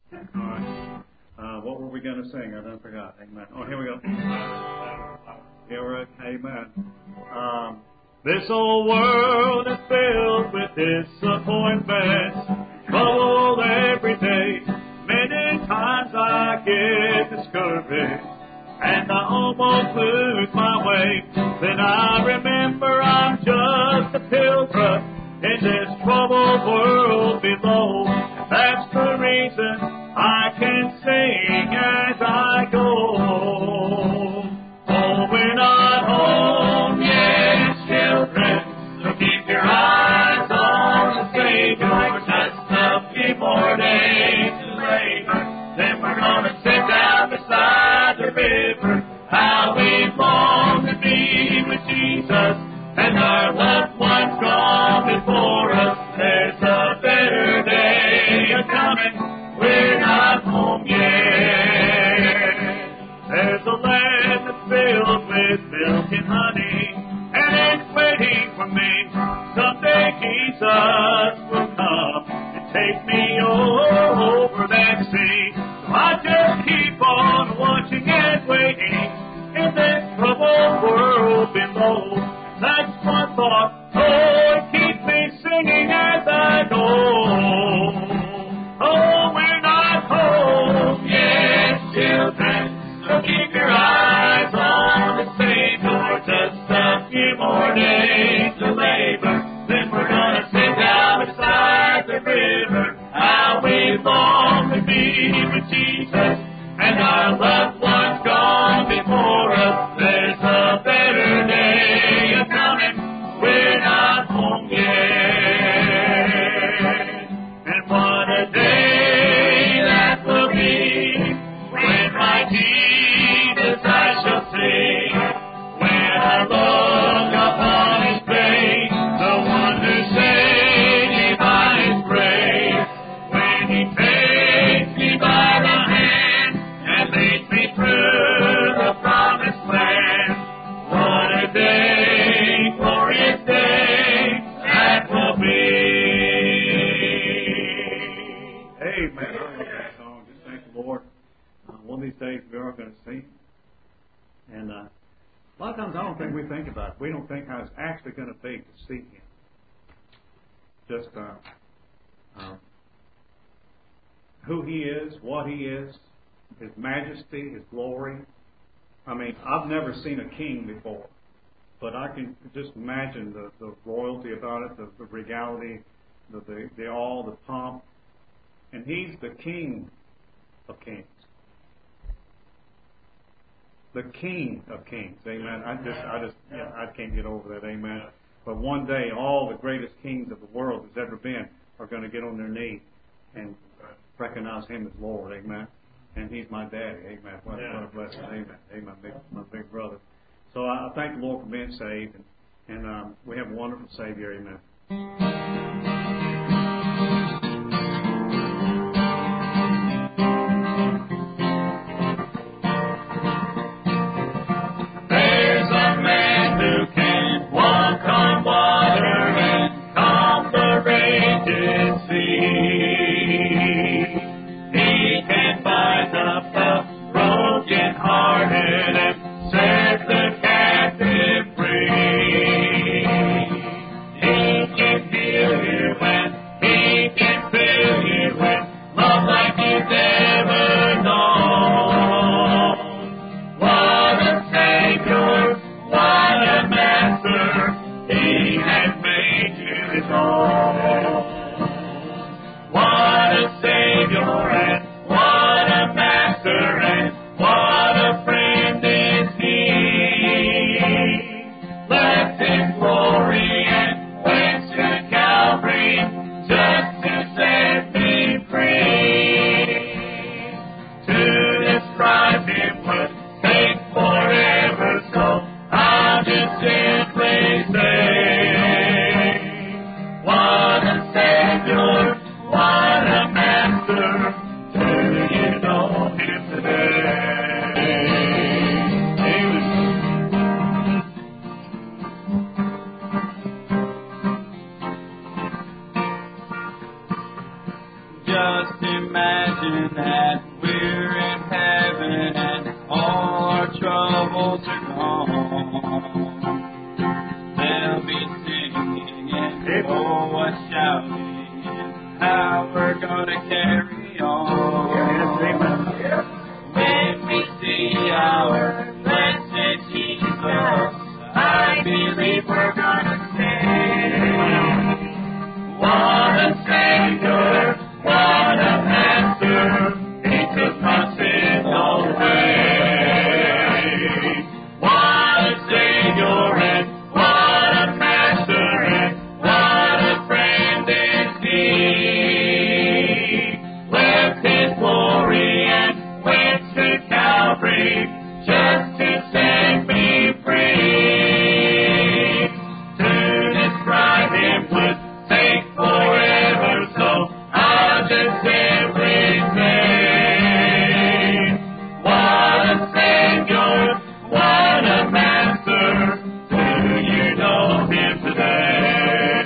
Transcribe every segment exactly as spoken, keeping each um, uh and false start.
All right. Uh, what were we going to sing? I done forgot. Amen. Oh, here we go. Here we're at, amen. Um, this old world is filled with disappointments, trouble every day. Many times I get discouraged, and I almost lose my way. Then I remember I'm just a pilgrim in this troubled world below. That's the reason I can sing as I go. Oh, we're not home yet, children, so keep your eyes on the Savior. Just a few more days to labor, then we're gonna sit down beside the river. How we long to be with Jesus, and our loved ones gone before us. There's a better day a-coming, we're not home yet. There's a land that's filled with milk and honey, and it's waiting for me. Someday Jesus will come and take me over that sea. So I just keep on watching and waiting in this troubled world below. That's one thought, oh, it keeps me singing as I go. Oh, we're not home yet, children, so keep your eyes on the Savior. Just a few more days to labor, then we're gonna sit down beside the river. How we long to be with Jesus, and our loved ones gone before us. There's a better day a-coming, we're not home yet. And what a day that will be, when my Jesus I shall see. When I look upon His face, the one who saved me by His grace. When He takes me by the hand and leads me through the promised land. What a day, glorious day that will be. Amen. I love that song. Just thank the Lord. Uh, one of these days we are going to sing. And uh, a lot of times I don't think we think about it. We don't think how it's actually going to be to see Him. Just uh, uh, who He is, what He is, His majesty, His glory. I mean, I've never seen a king before, but I can just imagine the, the royalty about it, the, the regality, the, the, the awe, the pomp. And He's the King of kings. The King of kings. Amen. I just, I just, yeah, I can't get over that. Amen. But one day, all the greatest kings of the world that's ever been are going to get on their knee and recognize Him as Lord. Amen. And He's my daddy. Amen. What, what a blessing. Amen. Amen. Big, my big brother. So I, I thank the Lord for being saved, and, and um, we have a wonderful Savior. Amen. There's a man who can walk on water and calm the raging sea. He can bind up the broken hearted and set the captive free. He can heal you when imagine that we're in heaven and all our troubles are gone. They'll be singing and oh, what shouting and how we're gonna carry on. When we see our blessed Jesus, I believe we're gonna sing. What a Savior, what a Master, He took my sins away. What a Savior and what a Master and what a friend is He. Left His glory and went to Calvary just to set me free. To describe Him would take forever, so I'll just simply say, what a Savior, what a Master, do you know Him today?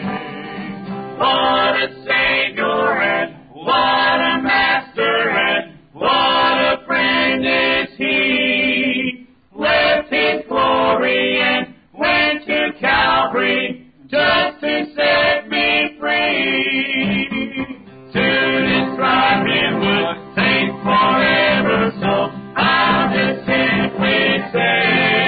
What a Savior and what a Master and what a friend is He. Left His glory and went to Calvary just to set me free. To describe Him would take forever, so I'll just simply say,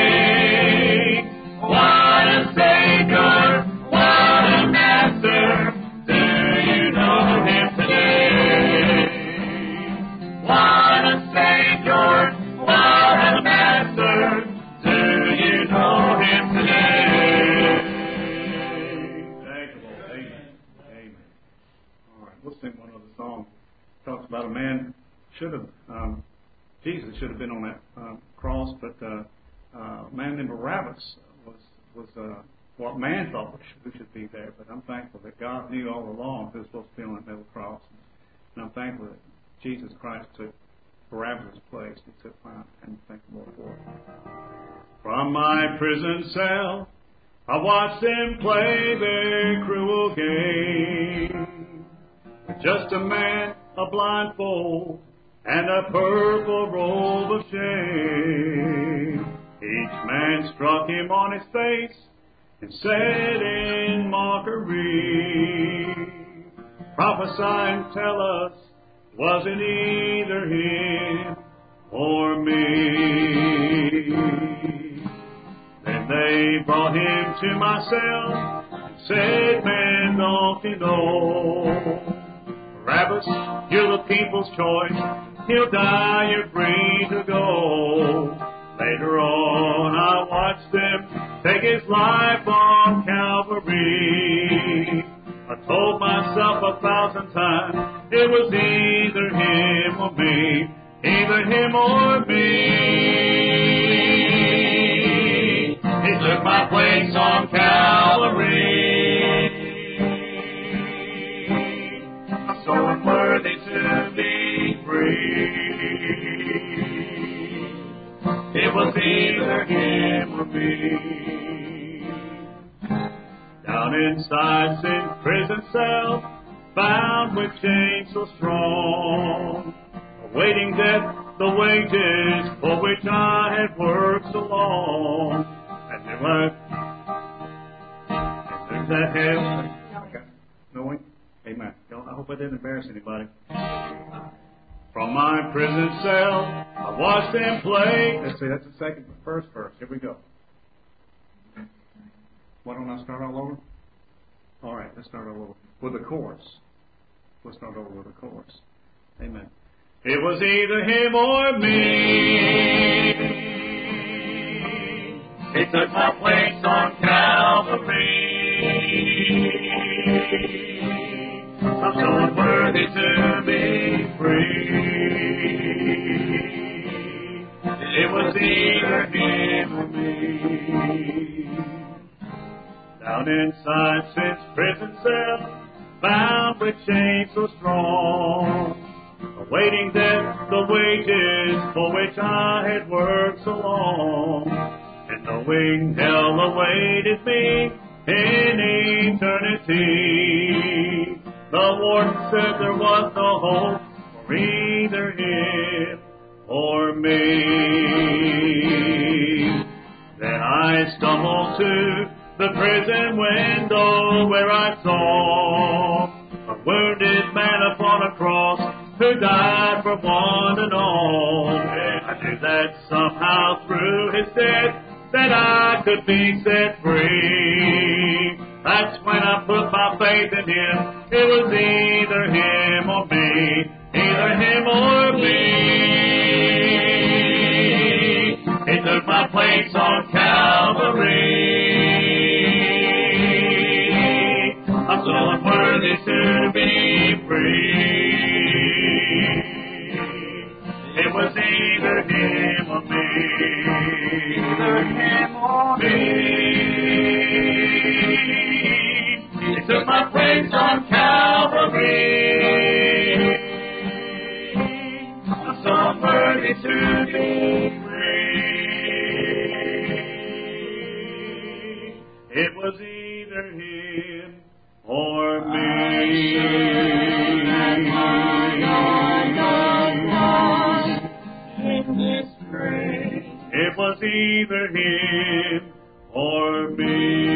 what a Savior, what a Master, do you know Him today? What a Savior, what a Master, do you know Him today? Thank you, Lord. Amen. Amen. All right, we'll sing one other song. Talks about a man should have, um, Jesus should have been on that um, cross, but uh, uh, a man named Barabbas was was uh, what man thought should, who should be there. But I'm thankful that God knew all along who was supposed to be on that middle cross, and I'm thankful that Jesus Christ took Barabbas' place. He took mine, and thank the Lord for it. From my prison cell, I watched them play their cruel game. With just a man, a blindfold, and a purple robe of shame. Each man struck him on his face and said in mockery, prophesy and tell us, was it either him or me? Then they brought him to my cell and said, man, don't you know? Barabbas, you're the people's choice. He'll die, you're free to go. Later on, I watched them take his life on Calvary. I told myself a thousand times it was either him or me, either him or me. He took my place on Calvary. I'm so unworthy to be free. It was either him or me. Down inside sin prison cell, bound with chains so strong, awaiting death, the wages for which I had worked so long. And there was, and there's that hell. Knowing, amen. I hope I didn't embarrass anybody. From my prison cell, I watched them play. Let's see, that's the second, first verse. Here we go. Why don't I start all over? All right, let's start all over with the chorus. We'll start over with the chorus. Amen. It was either him or me. He took my place on Calvary. I'm so unworthy to be free. It was either him or me. Down inside sin's prison cell, bound with chains so strong, awaiting death, the wages for which I had worked so long, and knowing hell awaited me in eternity. The warden said there was no hope, either him or me. Then I stumbled to the prison window where I saw a wounded man upon a cross who died for one and all. And I knew that somehow through his death that I could be set free. That's when I put my faith in him. It was either him or me, either him or me. He took my place on Calvary. I'm so unworthy to be free. It was either him or me, either him or me. He took my place on Calvary. I'm so unworthy to be free. It was either him or me. It was either him or me.